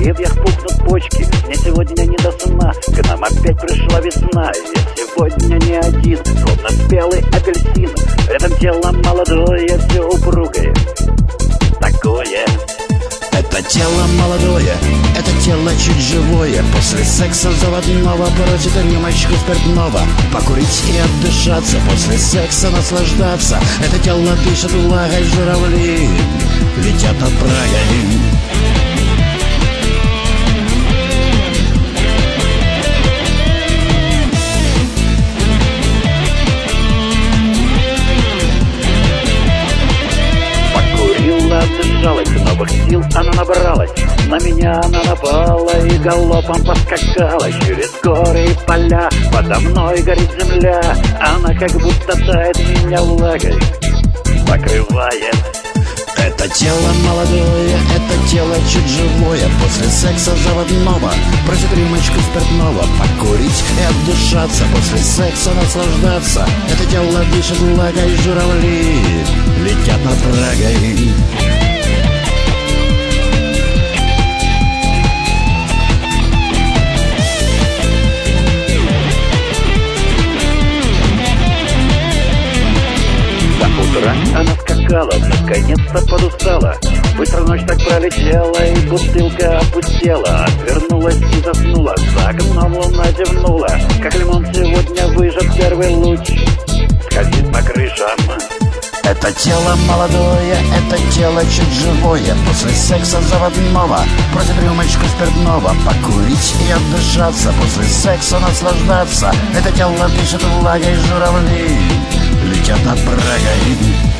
деревьях пухнут почки, мне сегодня не до сна. К нам опять пришла весна, я сегодня не один, словно спелый апельсин. Рядом тело молодое, все упругое, такое. Это тело молодое, это тело чуть живое. После секса заводного просит рюмочку спиртного. Покурить и отдышаться, после секса наслаждаться. Это тело дышит влагой, журавли летят над Прагой. Отдышалась, новых сил она набралась. На меня она напала и галопом поскакала. Через горы и поля, подо мной горит земля. Она как будто тает меня влагой, покрывает. Это тело молодое, это тело чуть живое. После секса заводного просит рюмочку спиртного. Покурить и отдышаться, после секса наслаждаться. Это тело дышит влагой, журавли летят над Прагой. Она скакала, наконец-то подустала. Быстро ночь так пролетела, и бутылка опустела. Отвернулась и заснула, за окном луна зевнула. Как лимон сегодня выжат первый луч, скользит по крышам. Это тело молодое, это тело чуть живое. После секса заводного просит рюмочку спиртного. Покурить и отдышаться, после секса наслаждаться. Это тело дышит влагой, журавли летят над Прагой.